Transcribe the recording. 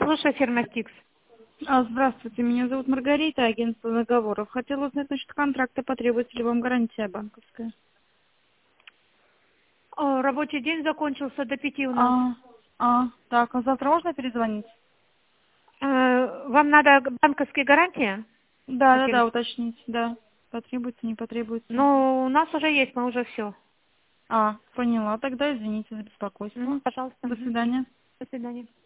Слушай, фирма Стикс. Здравствуйте, меня зовут Маргарита, агентство договоров. Хотела узнать насчет контракта, потребуется ли вам гарантия банковская. Рабочий день закончился до 5 у нас. Так, а завтра можно перезвонить? Вам надо банковские гарантии? Да, уточнить, да. Потребуется, не потребуется. Ну, у нас уже есть, мы уже все. Поняла, тогда извините за беспокойство. Пожалуйста. До свидания. До свидания.